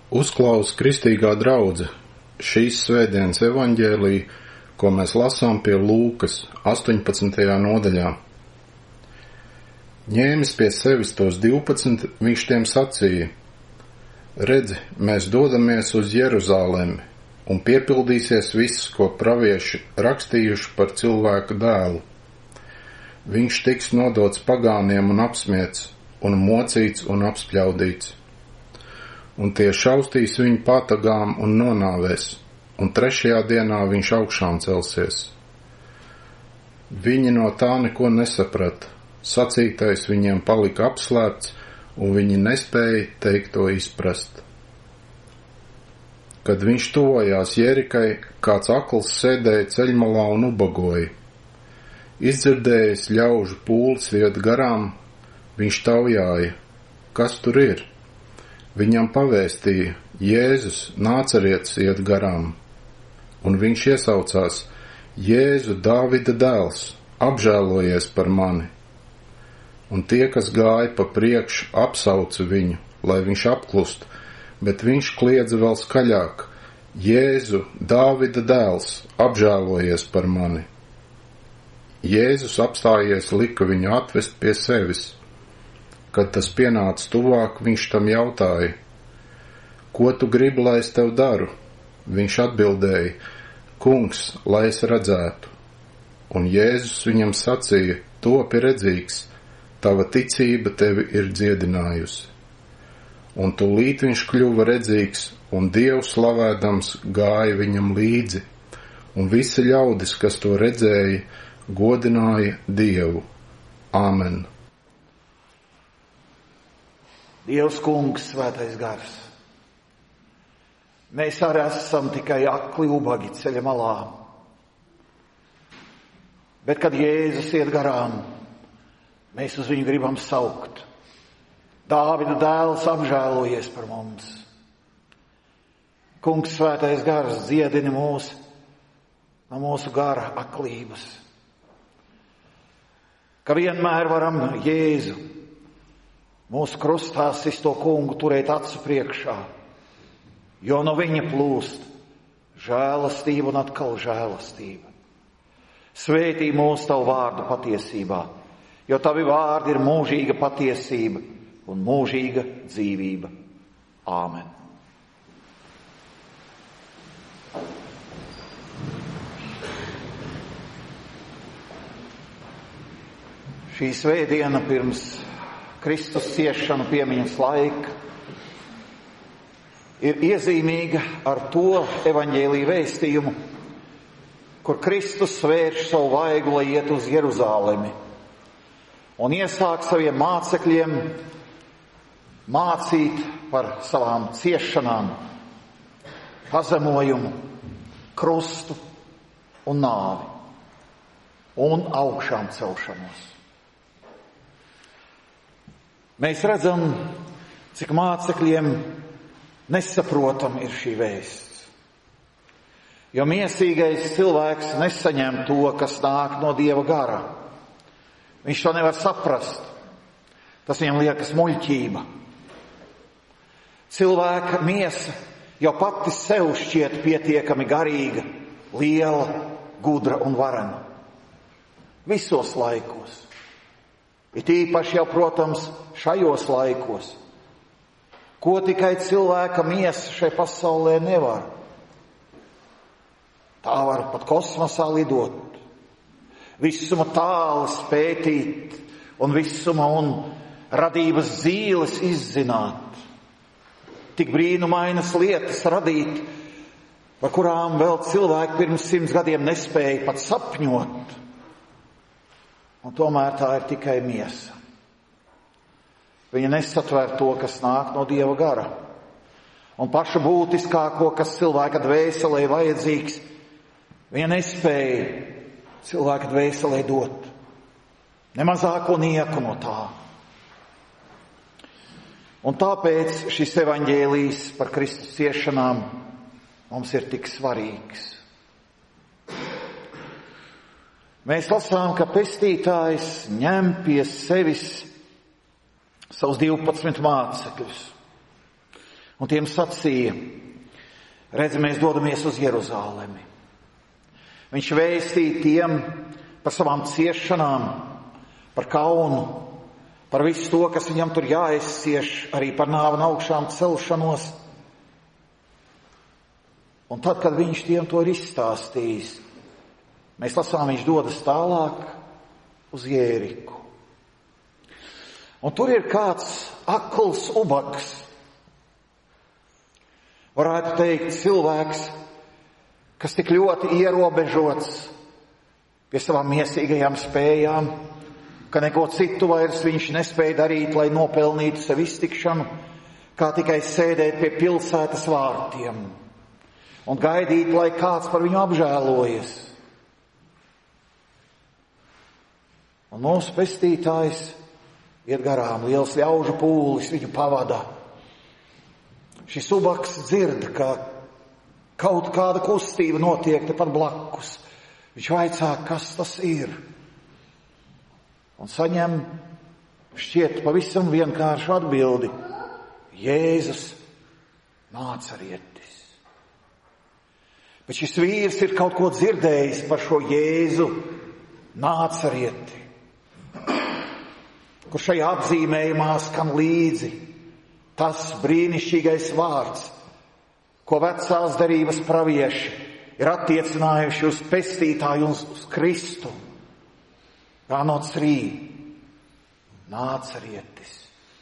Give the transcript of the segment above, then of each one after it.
Uzklaus kristīgā draudze šīs svētdienas evaņģēliju, ko mēs lasām pie Lūkas 18. nodaļā. Ņēmis pie sevis tos 12, viņš tiem sacīja: Redzi, mēs dodamies uz Jeruzalemi, un piepildīsies viss, ko pravieši rakstījuši par cilvēka dēlu. Viņš tiks nodots pagāniem un apsmiets, un mocīts un apspļaudīts. Un tie šaustīs viņu patagām un nonāvēs, un 3. dienā viņš augšām celsies. Viņi no tā neko nesaprata, sacītais viņiem palika apslēpts, un viņi nespēja teikt to izprast. Kad viņš tuvojās Jerikai, kāds akls sēdēja ceļmalā un ubagoja. Izdzirdējis ļaužu pūles iet garām, viņš taujāja, kas tur ir. Viņam pavēstīja: Jēzus, Nācerietis iet garām. Un viņš iesaucās: Jēzu, Dāvida dēls, apžēlojies par mani. Un tie, kas gāja pa priekšu, apsauca viņu, lai viņš apklust, bet viņš kliedza vēl skaļāk: Jēzu, Dāvida dēls, apžēlojies par mani. Jēzus apstājies lika viņu atvest pie sevis. Kad tas pienāca tuvāk, viņš tam jautāja: Ko tu gribi, lai es tev daru? Viņš atbildēja: Kungs, lai es redzētu. Un Jēzus viņam sacīja: Topi redzīgs, tava ticība tevi ir dziedinājusi. Un tūlīt viņš kļuva redzīgs, un Dievu slavēdams gāja viņam līdzi, un visi ļaudis, kas to redzēja, godināja Dievu. Āmen. Dievs Kungs, Svētais Gars, mēs arī esam tikai akli ubagi ceļa malā. Bet, kad Jēzus iet garām, mēs uz viņu gribam saukt: Dāvida dēls, apžēlojies par mums. Kungs, Svētais Gars, dziedini mūs no mūsu gara aklības. Ka vienmēr varam Jēzu, mūsu krustā sisto kungu, turēt acu priekšā, jo no viņa plūst žēlastība un atkal žēlastība. Svētī mūs tavu vārdu patiesībā, jo tavi vārdi ir mūžīga patiesība un mūžīga dzīvība. Āmen. Šī svētdiena pirms Kristus ciešanu piemiņas laika ir iezīmīga ar to evaņģēlija vēstījumu, kur Kristus svērš savu vaigu, lai iet uz Jeruzalemi un iesāk saviem mācekļiem mācīt par savām ciešanām, pazemojumu, krustu un nāvi un augšām celšanos. Mēs redzam, cik mācekļiem nesaprotam ir šī vēsts. Jo miesīgais cilvēks nesaņem to, kas nāk no Dieva gara. Viņš to nevar saprast. Tas viņam liekas muļķība. Cilvēka miesa jau pati sev šķiet pietiekami garīga, liela, gudra un varena. Visos laikos. It īpaši jau, protams, šajos laikos. Ko tikai cilvēka miesa šai pasaulē nevar. Tā var pat kosmosā lidot, visuma tālas pētīt un visuma un radības zīles izzināt. Tik brīnumainas lietas radīt, par kurām vēl cilvēki pirms 100 gadiem nespēja pat sapņot. Un tomēr tā ir tikai miesa. Viņa nesatver to, kas nāk no Dieva gara. Un pašu būtiskāko, kas cilvēka dvēselē vajadzīgs, viņa nespēja cilvēka dvēselē dot. Nemazāko nieku no tā. Un tāpēc šis evaņģēlijs par Kristus ciešanām mums ir tik svarīgs. Mēs lasām, ka pestītājs ņem pie sevis savus 12 mācekļus. Un tiem sacīja, redzi, mēs dodamies uz Jeruzālemi. Viņš vēstīja tiem par savām ciešanām, par kaunu, par visu to, kas viņam tur jāizcieš, arī par nāvi un augšām celšanos. Un tad, kad viņš tiem to ir izstāstījis, mēs lasām, viņš dodas tālāk uz Jēriku. Un tur ir kāds akls ubaks. Varētu teikt, cilvēks, kas tik ļoti ierobežots pie savām miesīgajām spējām, ka neko citu vairs viņš nespēja darīt, lai nopelnītu sev iztikšanu, kā tikai sēdēt pie pilsētas vārtiem un gaidīt, lai kāds par viņu apžēlojas. Un mūsu pestītājs iet garām, liels ļaužu pūlis viņu pavada. Šis ubaks dzird, ka kaut kāda kustība notiek tepat blakus. Viņš vaicā, kas tas ir. Un saņem šķiet pavisam vienkāršu atbildi. Jēzus Nācarietis. Bet šis vīrs ir kaut ko dzirdējis par šo Jēzu Nācarieti, kur šajā apzīmējumā skan līdzi tas brīnišķīgais vārds, ko vecās derības pravieši ir attiecinājuši uz pestītāju un uz Kristu. Rānots rī, Nācarietis,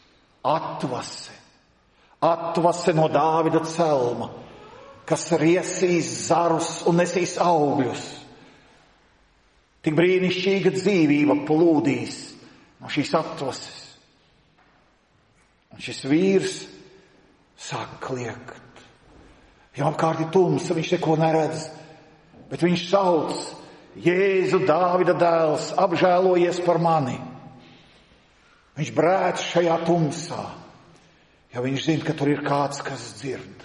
atvase no Dāvida celma, kas riesīs zarus un nesīs augļus. Tik brīnišķīga dzīvība plūdīs no šīs atvases. Un šis vīrs sāk kliegt. Viņam apkārt ir tumsa, viņš neko neredz, bet viņš sauc: Jēzu, Dāvida dēls, apžēlojies par mani. Viņš brēc šajā tumsā, jo viņš zina, ka tur ir kāds, kas dzird.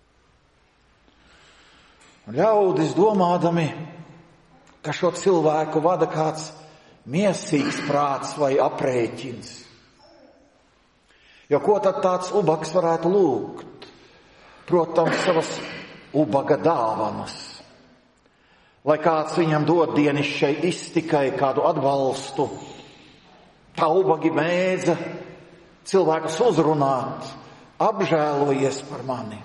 Un ļaudis domādami, ka šo cilvēku vada kāds miesīgs prāts vai aprēķins. Jo ko tad tāds ubaks varētu lūgt? Protams, savas ubaga dāvanas. Lai kāds viņam dod dienišķai iztikai kādu atbalstu. Tā ubagi mēdza cilvēkus uzrunāt: apžēlojies par mani.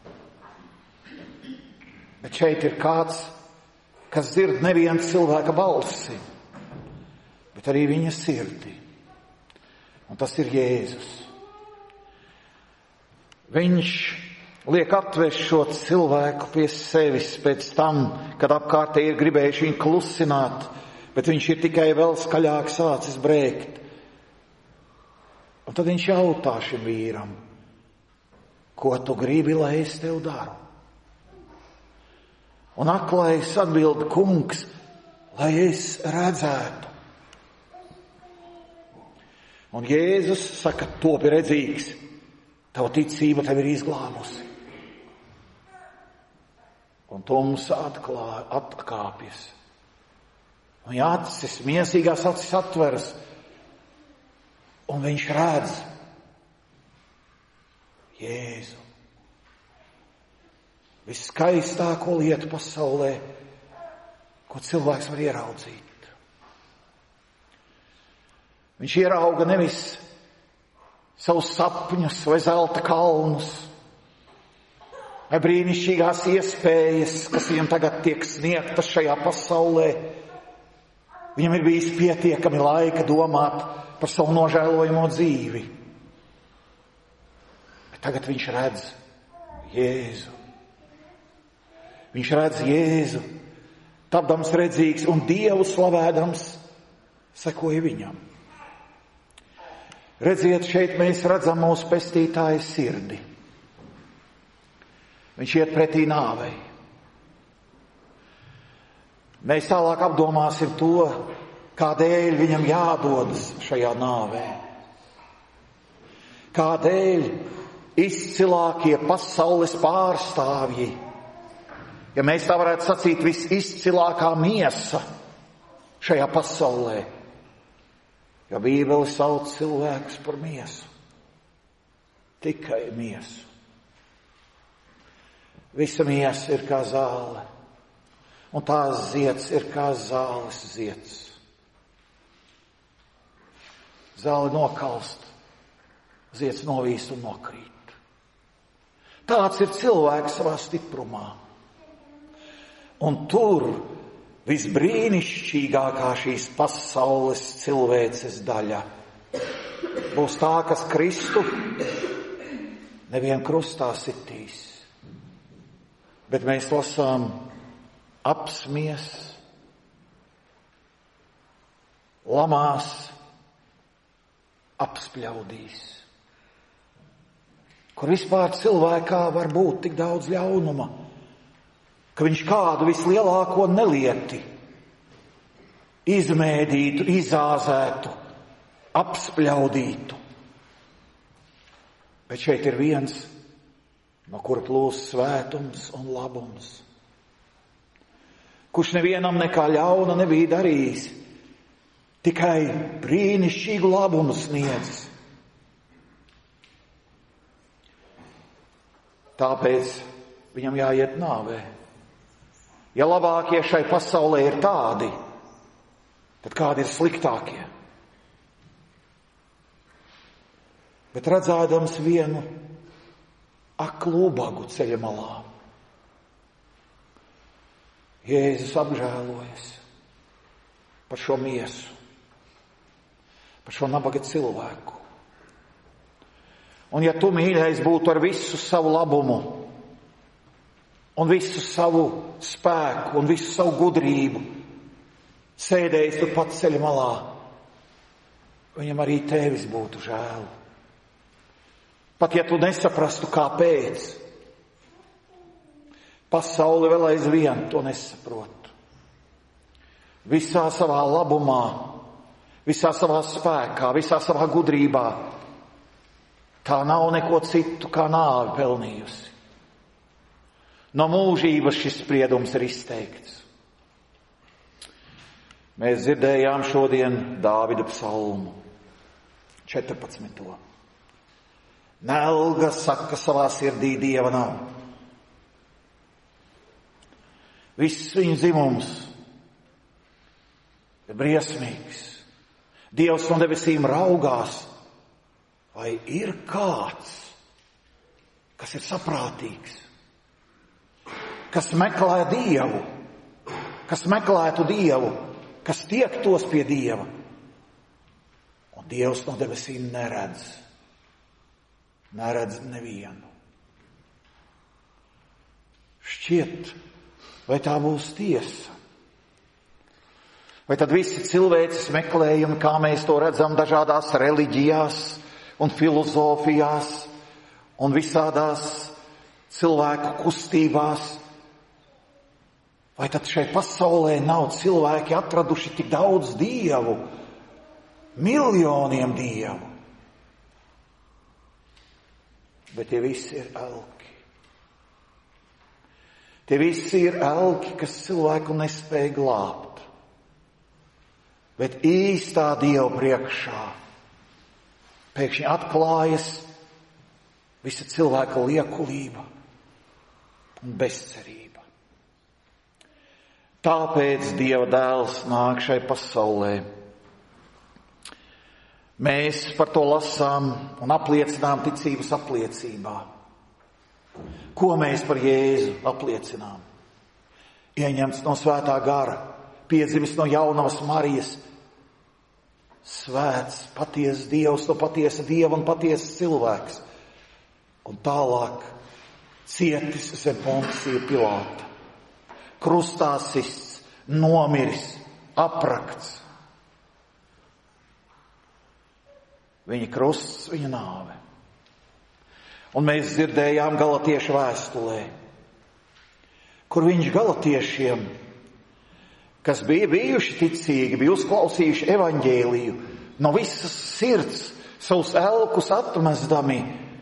Bet šeit ir kāds, kas dzird nevienu cilvēka balsi, bet arī viņa sirdi. Un tas ir Jēzus. Viņš liek atvest šo cilvēku pie sevis pēc tam, kad apkārtēji ir gribējuši viņu klusināt, bet viņš ir tikai vēl skaļāk sācis brēkt. Un tad viņš jautā šim vīram: ko tu gribi, lai es tev daru? Un aklais atbild: kungs, lai es redzētu. Un Jēzus saka: topi redzīgs, tava ticība tev ir izglābusi. Un tumsa atkāpjas. Un acis, miesīgās acis atveras, un viņš redz Jēzu. Viskaistāko lietu pasaulē, ko cilvēks var ieraudzīt. Viņš ierauga nevis savus sapņus vai zelta kalnus, vai brīnišķīgās iespējas, kas viņam tagad tiek sniegtas šajā pasaulē. Viņam ir bijis pietiekami laika domāt par savu nožēlojamo dzīvi. Bet tagad viņš redz Jēzu. Viņš redz Jēzu, tapdams redzīgs un Dievu slavēdams, sekoja viņam. Redziet, šeit mēs redzam mūsu pestītāja sirdi. Viņš iet pretī nāvei. Mēs tālāk apdomāsim to, kādēļ viņam jādodas šajā nāvē. Kādēļ izcilākie pasaules pārstāvji, ja mēs tā varētu sacīt, visizcilākā miesa šajā pasaulē, jo Bībele sauc cilvēkus par miesu, tikai miesu. Visa miesa ir kā zāle, un tās zieds ir kā zāles zieds. Zāle nokalst, zieds novīst un nokrīt. Tāds ir cilvēks savā stiprumā. Un tur visbrīnišķīgākā šīs pasaules cilvēces daļa būs tā, kas Kristu nevien krustā sitīs, bet mēs lasām apsmies, lamās, apspļaudīs. Kur vispār cilvēkā var būt tik daudz ļaunuma, ka viņš kādu vislielāko nelieti izmēdītu, izāzētu, apspļaudītu. Bet šeit ir viens, no kura plūst svētums un labums, kurš nevienam nekā ļauna nebija darījis, tikai brīnišķīgu labumu sniedzis. Tāpēc viņam jāiet nāvē. Ja labākie šai pasaulē ir tādi, tad kādi ir sliktākie? Bet redzēdams vienu aklu ubagu ceļa malā, Jēzus apžēlojas par šo miesu, par šo nabaga cilvēku. Un ja tu, mīļais, būtu ar visu savu labumu un visu savu spēku un visu savu gudrību sēdējis tur pat ceļa malā, viņam arī tevis būtu žēl. Pat ja tu nesaprastu, kāpēc, pasaule vēl aizvien to nesaprot. Visā savā labumā, visā savā spēkā, visā savā gudrībā, tā nav neko citu kā nāvi pelnījusi. No mūžības šis spriedums ir izteikts. Mēs dzirdējām šodien Dāvida psalmu 14. Nelga saka savā sirdī, Dieva nav. Viss viņa dzimums ir briesmīgs. Dievs no debesīm raugās, vai ir kāds, kas ir saprātīgs, kas meklē Dievu, kas meklētu Dievu, kas tiektos pie Dieva. Un Dievs no debesīm neredz nevienu. Šķiet, vai tā būs tiesa? Vai tad visi cilvēces meklējumi, kā mēs to redzam dažādās reliģijās un filozofijās un visādās cilvēku kustībās, vai tad šai pasaulē nav cilvēki atraduši tik daudz dievu, miljoniem dievu? Bet tie visi ir elki. Tie visi ir elki, kas cilvēku nespēj glābt. Bet īstā Dieva priekšā pēkšņi atklājas visa cilvēka liekulība un bezcerība. Tāpēc Dieva dēls nāk šai pasaulē. Mēs par to lasām un apliecinām ticības apliecībā. Ko mēs par Jēzu apliecinām? Ieņemts no svētā gara, piedzimis no jaunavas Marijas, svēts, patiesas Dievs, no patiesa Dieva un patiesas cilvēks. Un tālāk cietis zem Poncija Pilāta, krustā sists, nomiris, aprakts. Viņa krusts, viņa nāve. Un mēs dzirdējām Galatiešu vēstulē, kur viņš galatiešiem, kas bija bijuši ticīgi, bija uzklausījuši evaņģēliju, no visas sirds savus elkus atmestami,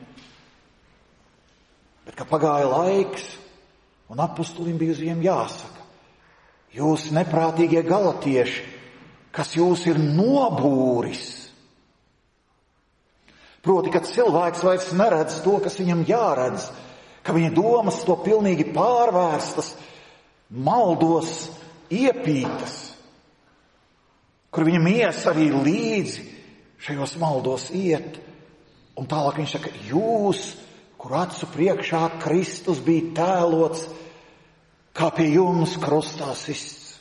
bet ka pagāja laiks, un apustulim bija uz viņiem jāsaka: jūs neprātīgie galatieši, kas jūs ir nobūris. Proti, ka cilvēks vairs neredz to, kas viņam jāredz, ka viņa domas to pilnīgi pārvērstas, maldos iepītas, kur viņa miesa arī līdzi šajos maldos iet. Un tālāk viņš saka, jūs, kur acu priekšā Kristus bija tēlots, kā pie jums krustā sists.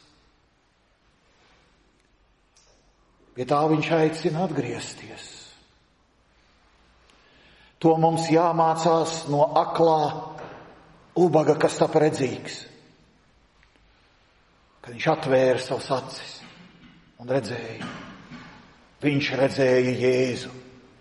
Pie tā viņš aicina atgriezties. To mums jāmācās no aklā ubaga, kas tap redzīgs. Kad viņš atvēra savas acis un redzēja, viņš redzēja Jēzu.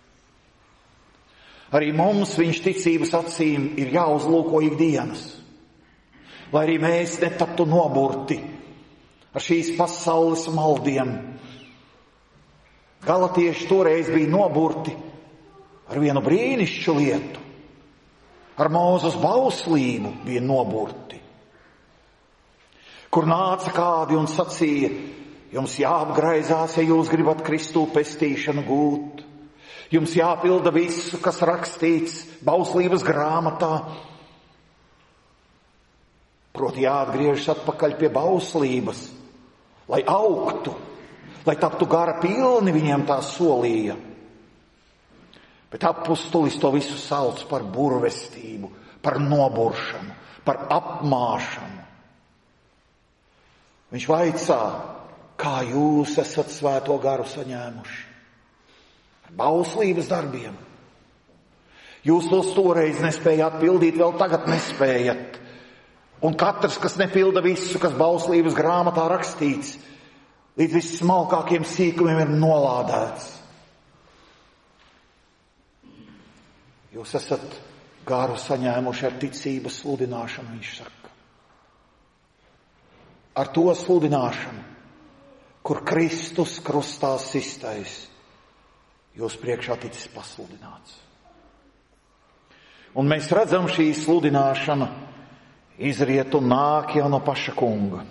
Arī mums viņš ticības acīm ir jāuzlūko ikdienas, lai arī mēs netaptu noburti ar šīs pasaules maldiem. Galatieši toreiz bija noburti ar vienu brīnišķu lietu. Ar Mūzes bauslību bija noburti, kur nāca kādi un sacīja, jums jāapgraizās, ja jūs gribat Kristu pestīšanu gūt. Jums jāpilda visu, kas rakstīts bauslības grāmatā. Proti jāatgriežas atpakaļ pie bauslības, lai augtu, lai taptu gara pilni, viņiem tā solīja. Bet apustulis to visu sauc par burvestību, par noburšanu, par apmāšanu. Viņš vaicā, kā jūs esat svēto garu saņēmuši? Ar bauslības darbiem. Jūs tos toreiz nespējāt pildīt, vēl tagad nespējat. Un katrs, kas nepilda visu, kas bauslības grāmatā rakstīts, līdz vissmalkākiem sīkumiem ir nolādēts. Jūs esat garu saņēmuši ar ticības sludināšanu, viņš saka. Ar to sludināšanu, kur Kristus krustā sistais, jūs priekšā ticis pasludināts. Un mēs redzam, šī sludināšana izriet un nāk jau no paša kunga.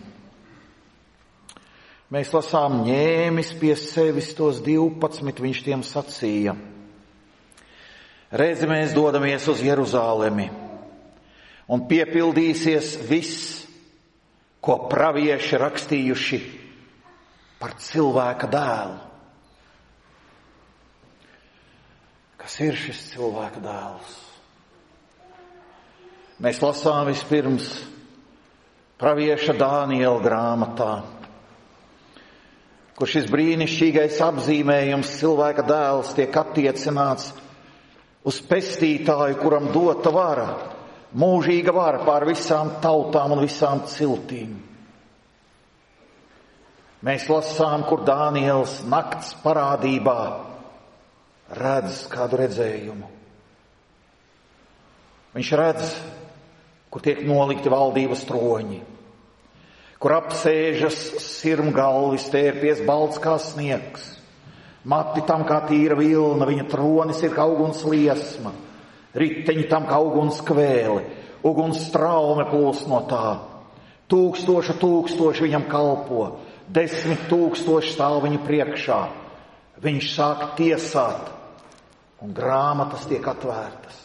Mēs lasām, ņēmis pie sevis tos 12, viņš tiem sacīja. Redzi, mēs dodamies uz Jeruzālemi, un piepildīsies viss, ko pravieši rakstījuši par cilvēka dēlu. Kas ir šis cilvēka dēls? Mēs lasām vispirms pravieša Dāniela grāmatā, kur šis brīnišķīgais apzīmējums cilvēka dēls tiek attiecināts uz pestītāju, kuram dota vara, mūžīga vara pār visām tautām un visām ciltīm. Mēs lasām, kur Dāniels nakts parādībā redz kādu redzējumu. Viņš redz, kur tiek nolikti valdības troņi, kur apsēžas sirmgalvis, tērpies balts kā sniegs. Mati tam kā tīra vilna, viņa tronis ir kā uguns liesma, riteņi tam kā uguns kvēle, uguns straume plūst no tā. 1000 viņam kalpo, 10 000 stāv viņa priekšā. Viņš sāk tiesāt, un grāmatas tiek atvērtas.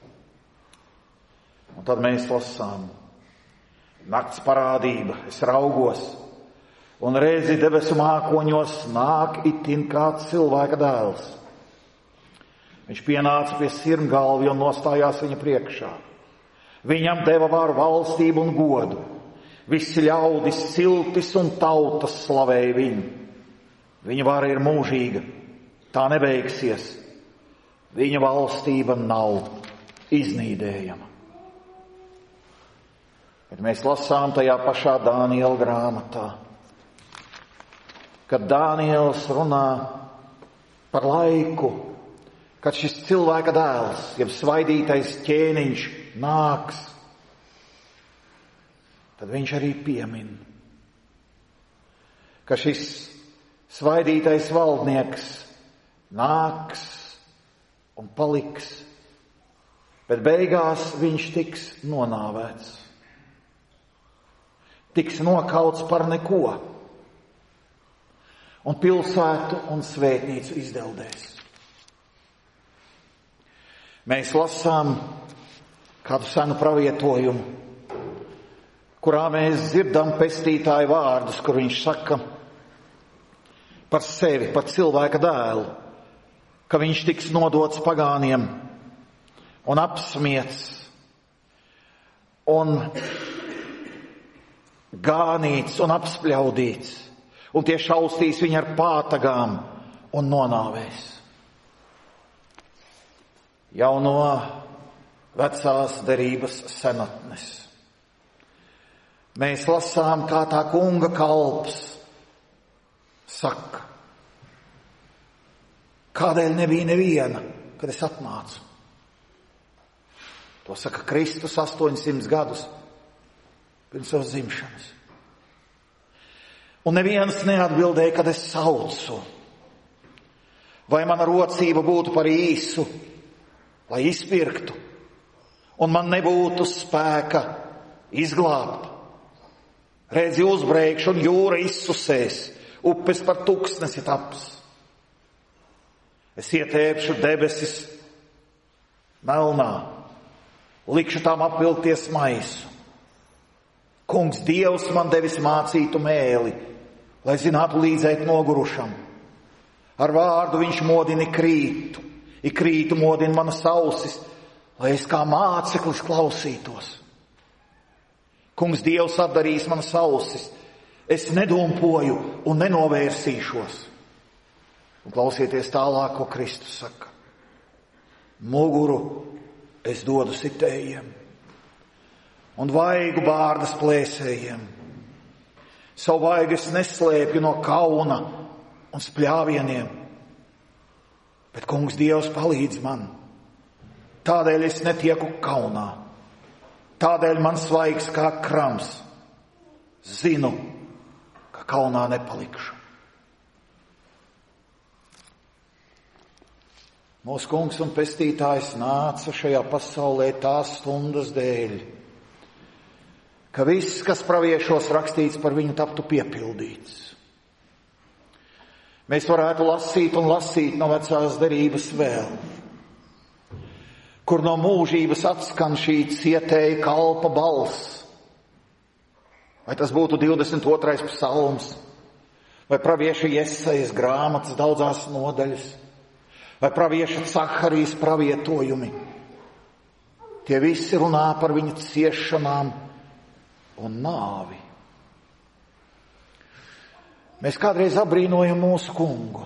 Un tad mēs lasām, nakts parādība, es raugos, un redzi debesu mākoņos nāk itin kāds cilvēka dēls. Viņš pienāca pie sirmgalvja un nostājās viņa priekšā. Viņam deva varu, valstību un godu. Visi ļaudis, ciltis un tautas slavēja viņu. Viņa vara ir mūžīga, tā nebeigsies. Viņa valstība nav iznīdējama. Bet mēs lasām tajā pašā Dāniela grāmatā, kad Dāniels runā par laiku, kad šis cilvēka dēls, jeb svaidītais ķēniņš, nāks, tad viņš arī piemin, ka šis svaidītais valdnieks nāks un paliks, bet beigās viņš tiks nonāvēts, tiks nokauts par neko, un pilsētu un svētnīcu izdeldēs. Mēs lasām, kādu senu pravietojumu, kurā mēs dzirdam pestītāju vārdus, kur viņš saka par sevi, par cilvēka dēlu, ka viņš tiks nodots pagāniem un apsmiets un gānīts un apspļaudīts, un tie šaustīs viņu ar pātagām un nonāvēs. Jau no vecās derības senatnes mēs lasām, kā tā kunga kalps saka, kādēļ nebija neviena, kad es atnācu. To saka Kristus 800 gadus pirms savas dzimšanas. Un neviens neatbildēja, kad es saucu. Vai mana rocība būtu par īsu, lai izpirktu, un man nebūtu spēka izglābt. Redzi, uzbreikšu, un jūra izsusēs, upes par tūkstnesi taps. Es ietēpšu debesis melnā, likšu tām apvilkties maisu. Kungs Dievs man devis mācītu mēli, lai zinātu līdzēt nogurušam. Ar vārdu viņš modina krītu, krītu modina manas ausis, lai es kā māceklis klausītos. Kungs Dievs atdarīs manas ausis, es nedompoju un nenovērsīšos. Un klausieties tālāk, ko Kristus saka. Muguru es dodu sitējiem un vaigu bārdas plēsējiem. Savu vaigu es neslēpju no kauna un spļāvieniem, bet Kungs Dievs palīdz man. Tādēļ es netieku kaunā. Tādēļ man svaigs kā krams. Zinu, ka kaunā nepalikšu. Mūsu Kungs un Pestītājs nāca šajā pasaulē tās stundas dēļ, ka viss, kas praviešos rakstīts par viņu, taptu piepildīts. Mēs varētu lasīt un lasīt no vecās derības vēl, kur no mūžības atskan šī cietēja kalpa balss. Vai tas būtu 22. psalms, vai pravieša Jesajas grāmatas daudzās nodaļas, vai pravieša Caharijas pravietojumi. Tie visi runā par viņa ciešanām un nāvi. Mēs kādreiz abrīnojam mūsu Kungu.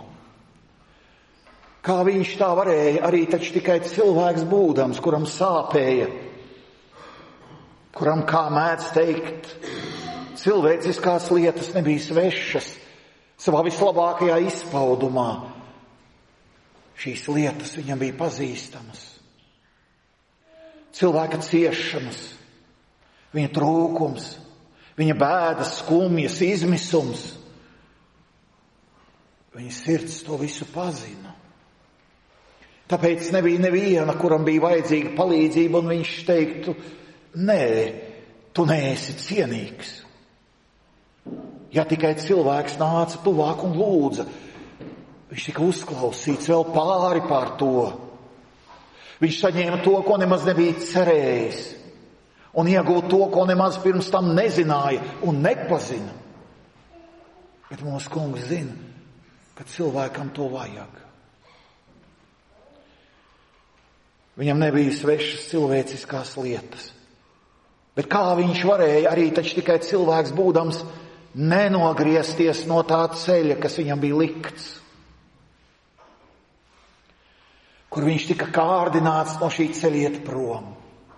Kā viņš tā varēja, arī taču tikai cilvēks būdams, kuram sāpēja, kuram, kā mēdz teikt, cilvēciskās lietas nebija svešas, savā vislabākajā izpaudumā. Šīs lietas viņam bija pazīstamas. Cilvēka ciešanas, viņa trūkums, viņa bēdas, skumjas, izmisums. Viņa sirds to visu pazina. Tāpēc nebija neviena, kuram bija vajadzīga palīdzība, un viņš teiktu, nē, tu neesi cienīgs. Ja tikai cilvēks nāca tuvāk un lūdza, viņš tika uzklausīts vēl pāri pār to. Viņš saņēma to, ko nemaz nebija cerējis, un iegūt to, ko nemaz pirms tam nezināja un nepazina. Bet mūsu Kungs zina, ka cilvēkam to vajag. Viņam nebija svešas cilvēciskās lietas. Bet kā viņš varēja, arī taču tikai cilvēks būdams, nenogriezties no tā ceļa, kas viņam bija likts? Kur viņš tika kārdināts no šī ceļa iet prom.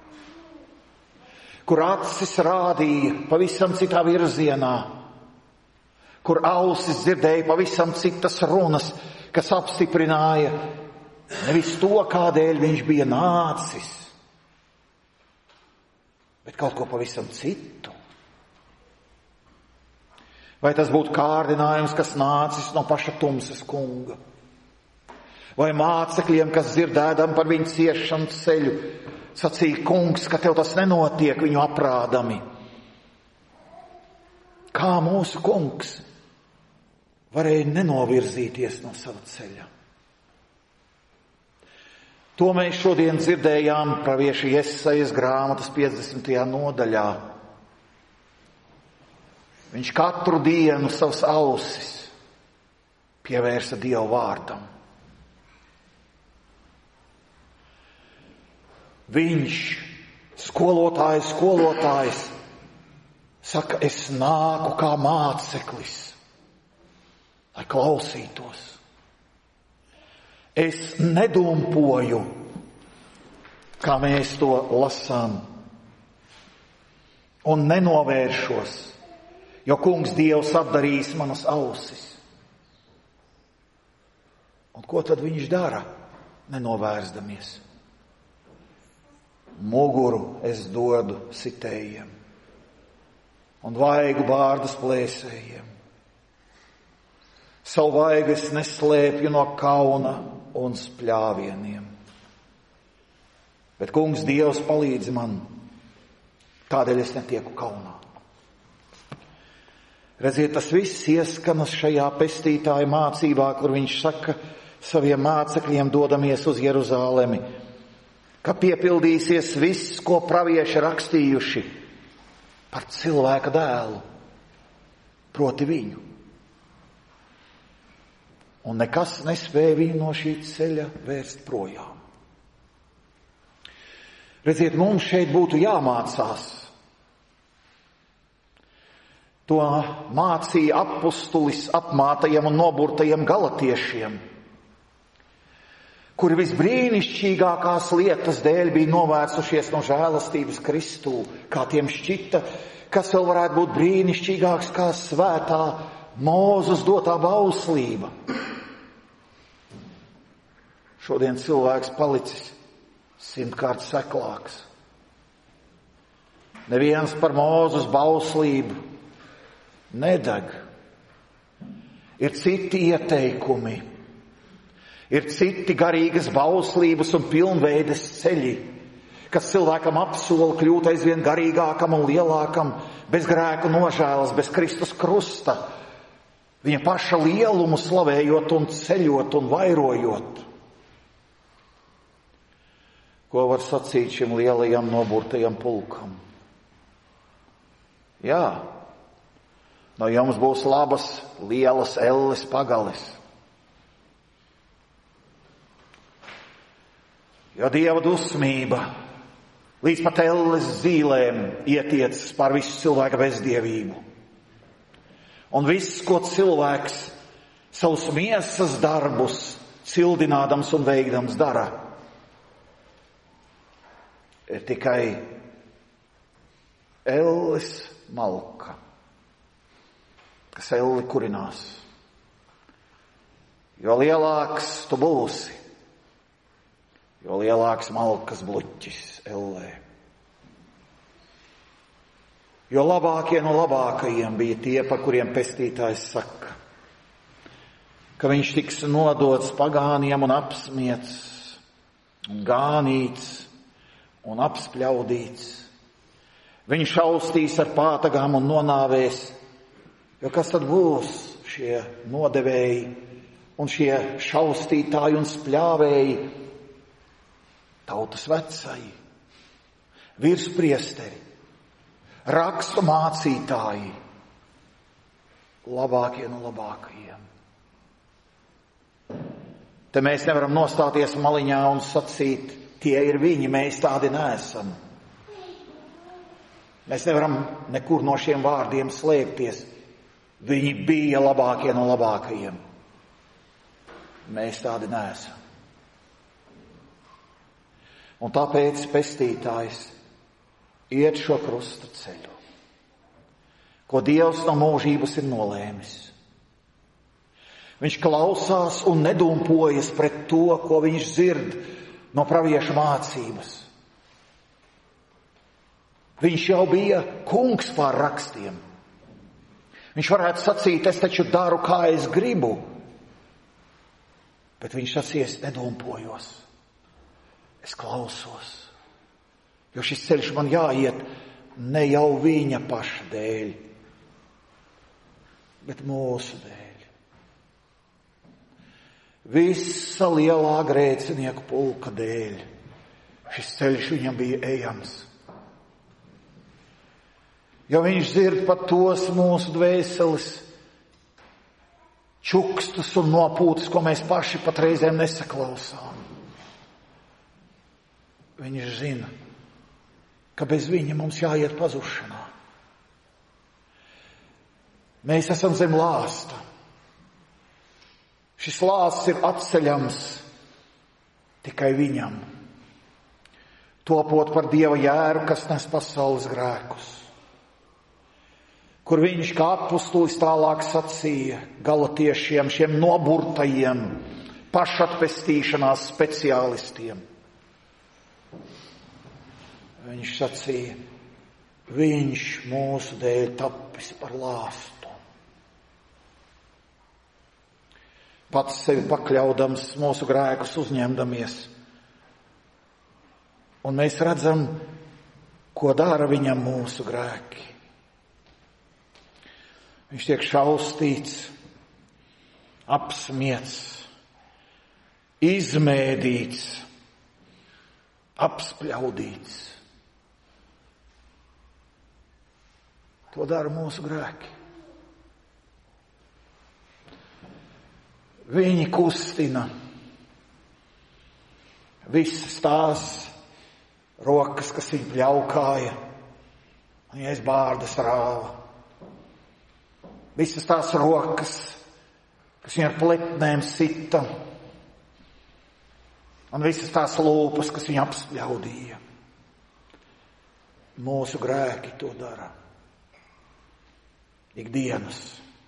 Kur acis rādīja pavisam citā virzienā. Kur ausis dzirdēja pavisam citas runas, kas apstiprināja nevis to, kādēļ viņš bija nācis, bet kaut ko pavisam citu. Vai tas būtu kārdinājums, kas nācis no paša Tumsas kunga? Vai mācekļiem, kas dzirdēdam par viņu ciešanu ceļu, sacīja, kungs, ka tev tas nenotiek viņu aprādami? Kā mūsu Kungs varēja nenovirzīties no sava ceļa? To mēs šodien dzirdējām pravieša Jesajas grāmatas 50. nodaļā. Viņš katru dienu savas ausis pievērsa Dieva vārdam. Viņš, skolotājs, saka, es nāku kā māceklis, lai klausītos. Es nedumpoju, kā mēs to lasām, un nenovēršos, jo Kungs Dievs atdarīs manas ausis. Un ko tad viņš dara, nenovērsdamies? Muguru es dodu sitējiem un vaigu bārdas plēsējiem. Savu vaigu es neslēpju no kauna un spļāvieniem. Bet Kungs Dievs palīdz man, tādēļ es netieku kaunā. Redziet, tas viss ieskanas šajā pestītāja mācībā, kur viņš saka saviem mācekļiem dodamies uz Jeruzālemi, ka piepildīsies viss, ko pravieši rakstījuši par cilvēka dēlu, proti viņu. Un nekas nespēja viņu no šī ceļa vērst projām. Redziet, mums šeit būtu jāmācās. To mācīja apustulis apmātajiem un noburtajiem galatiešiem, kuri visbrīnišķīgākās lietas dēļ bija novērsušies no žēlastības Kristū, kā tiem šķita, kas vēl varētu būt brīnišķīgāks kā svētā Mūzes dotā bauslība. Šodien cilvēks palicis 100-kārt seklāks. Neviens par Mūzes bauslību nedeg. Ir citi ieteikumi, ir citi garīgas bauslības un pilnveides ceļi, kas cilvēkam apsola kļūt aizvien garīgākam un lielākam, bez grēku nožēlas, bez Kristus krusta, viņa paša lielumu slavējot un ceļot un vairojot. Ko var sacīt šim lielajam noburtajam pulkam? Jā, no jums būs labas, lielas elles pagales. Jo Dieva dusmība līdz pat elles zīlēm ietiecas pār visu cilvēka bezdievību. Un viss, ko cilvēks savus miesas darbus cildinādams un veikdams dara, ir tikai elles malka, kas elli kurinās. Jo lielāks tu būsi, jo lielāks malkas bluķis ellē. Jo labākie no labākajiem bija tie, par kuriem pestītājs saka, ka viņš tiks nodots pagāniem un apsmiets, un gānīts, un apspļaudīts. Viņš šaustīs ar pātagām un nonāvēs, jo kas tad būs šie nodevēji un šie šaustītāji un spļāvēji? Tautas vecāji, virspriesteri, rakstu mācītāji, labākie no labākajiem. Te mēs nevaram nostāties maliņā un sacīt, tie ir viņi, mēs tādi neesam. Mēs nevaram nekur no šiem vārdiem slēpties. Viņi bija labākie no labākajiem. Mēs tādi neesam. Un tāpēc pestītājs iet šo krusta ceļu, ko Dievs no mūžības ir nolēmis. Viņš klausās un nedumpojas pret to, ko viņš dzird no pravieša mācības. Viņš jau bija kungs pār rakstiem. Viņš varētu sacīt, es taču daru, kā es gribu. Bet viņš sacīs, nedumpojos. Es klausos. Jo šis ceļš man jāiet ne jau viņa paša dēļ, bet mūsu dēļ. Visa lielā grēcinieku pulka dēļ. Šis ceļš viņam bija ejams. Jo viņš dzird pat tos mūsu dvēseles čukstus un nopūtus, ko mēs paši pat reizēm nesaklausām. Viņš zina, ka bez viņa mums jāiet pazušanā. Mēs esam zem lāsta. Šis lāsts ir atceļams tikai viņam, topot par Dieva jēru, kas nes pasaules grēkus. Kur viņš kā apustulis tālāk sacīja galatiešiem, šiem noburtajiem, pašatpestīšanās speciālistiem. Viņš sacīja, viņš mūsu dēļ tapis par lāstu. Pats sevi pakļaudams, mūsu grēkus uzņemdamies. Un mēs redzam, ko dara viņam mūsu grēki. Viņš tiek šaustīts, apsmiets, izmēdīts, apspļaudīts. To dara mūsu grēki. Viņi kustina visas tās rokas, kas viņu pļaukāja, un aiz bārdas rāva. Visas tās rokas, kas viņu ar pletnēm sita, un visas tās lūpas, kas viņu apspļaudīja. Mūsu grēki to dara. Ikdienas.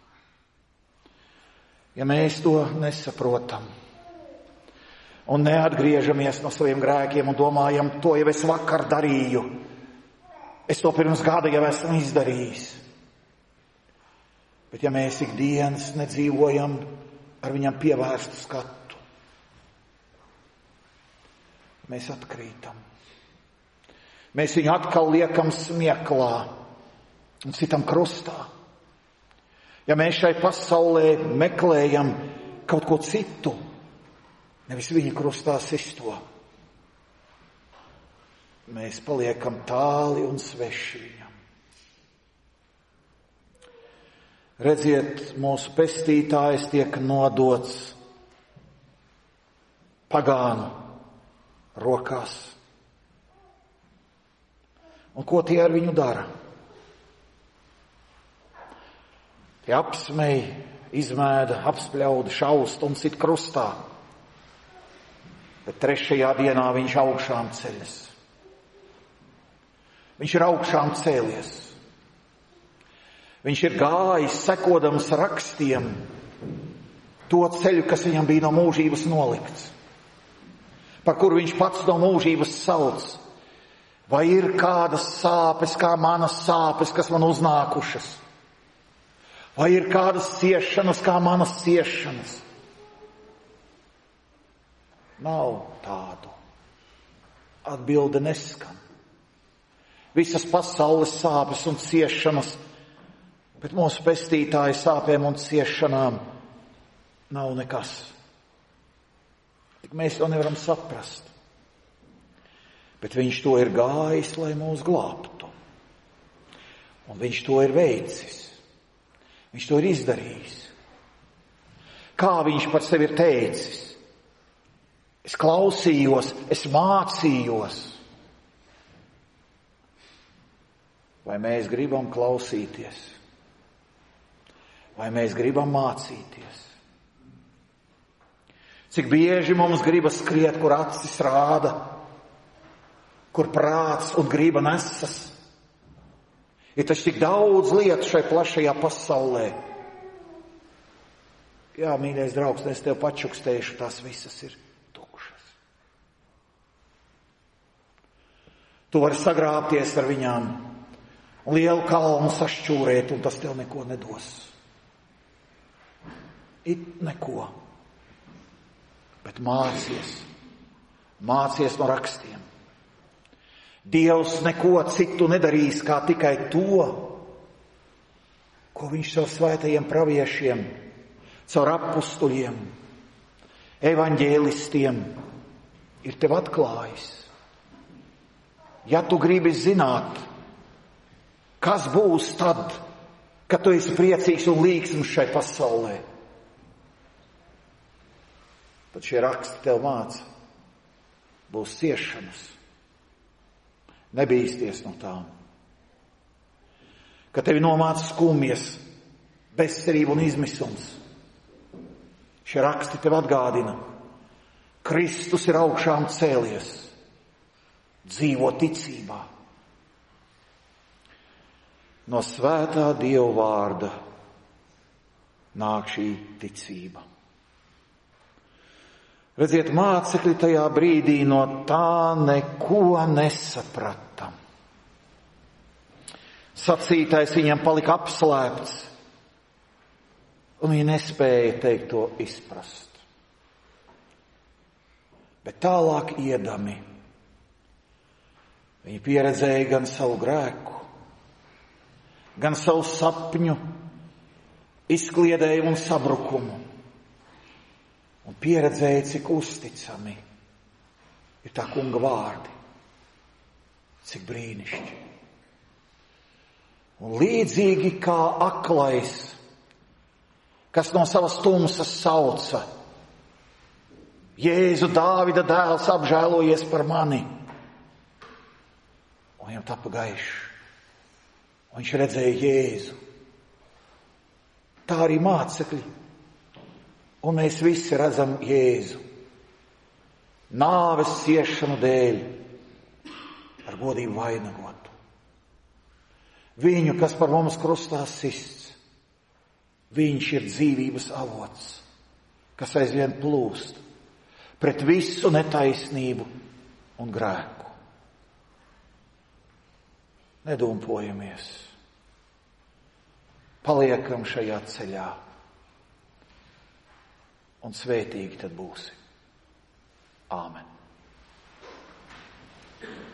Ja mēs to nesaprotam un neatgriežamies no saviem grēkiem un domājam, to jau es vakar darīju, es to pirms gada jau esmu izdarījis. Bet ja mēs ikdienas nedzīvojam ar viņam pievērstu skatu, mēs atkrītam. Mēs viņu atkal liekam smieklā un citam krustā. Ja mēs šai pasaulē meklējam kaut ko citu, nevis viņa krustā sisto, mēs paliekam tāli un sveši viņam. Redziet, mūsu pestītājs tiek nodots pagānu rokās. Un ko tie ar viņu dara? Tie apsmej, izmēda, apspļauda, šaust un sit krustā. Bet 3. dienā viņš augšām ceļas. Viņš ir augšām cēlies. Viņš ir gājis, sekodams rakstiem, to ceļu, kas viņam bija no mūžības nolikts, par kuru viņš pats no mūžības sauc. Vai ir kādas sāpes, kā manas sāpes, kas man uznākušas? Vai ir kādas ciešanas, kā manas ciešanas? Nav tādu. Atbilde neskan. Visas pasaules sāpes un ciešanas, bet mūsu pestītāja sāpēm un ciešanām nav nekas. Tik mēs to nevaram saprast. Bet viņš to ir gājis, lai mūs glābtu. Un viņš to ir veicis. Viņš to ir izdarījis. Kā viņš par sevi ir teicis? Es klausījos, es mācījos. Vai mēs gribam klausīties? Vai mēs gribam mācīties? Cik bieži mums gribas skriet, kur acis rāda, kur prāts un griba nesas? Ir taču tik daudz lietu šai plašajā pasaulē. Jā, mīļais draugs, es tev pačukstēšu, tās visas ir tukšas. Tu vari sagrābties ar viņām, lielu kalnu sašķūrēt, un tas tev neko nedos. It neko. Bet mācies no rakstiem. Dievs neko citu nedarīs, kā tikai to, ko viņš caur svētajiem praviešiem, caur apustuļiem, evaņģēlistiem ir tev atklājis. Ja tu gribi zināt, kas būs tad, kad tu esi priecīgs un līgsms šai pasaulē, tad šie raksti tev māca, būs ciešanas. Nebīsties no tām. Kad tevi nomāca skumjas, bezcerība un izmisums, šie raksti tev atgādina, Kristus ir augšām cēlies, dzīvo ticībā. No svētā Dieva vārda nāk šī ticība. Redziet, mācekļi tajā brīdī no tā neko nesaprata. Sacītais viņam palika apslēpts, un viņi nespēja teikt to izprast. Bet tālāk iedami viņi pieredzēja gan savu grēku, gan savu sapņu, izkliedējumu un sabrukumu. Un pieredzēja, cik uzticami ir tā kunga vārdi, cik brīnišķi. Un līdzīgi kā aklais, kas no savas tumsas sauca, Jēzu, Dāvida dēls, apžēlojies par mani. Un viņam tapa gaišs. Un viņš redzēja Jēzu. Tā arī mācekļi. Un mēs visi redzam Jēzu. Nāves ciešanu dēļ ar godību vainagotu. Viņu, kas par mums krustā sists. Viņš ir dzīvības avots, kas aizvien plūst pret visu netaisnību un grēku. Nedompojamies. Paliekam šajā ceļā. Un svētīgi tad būsim. Āmen.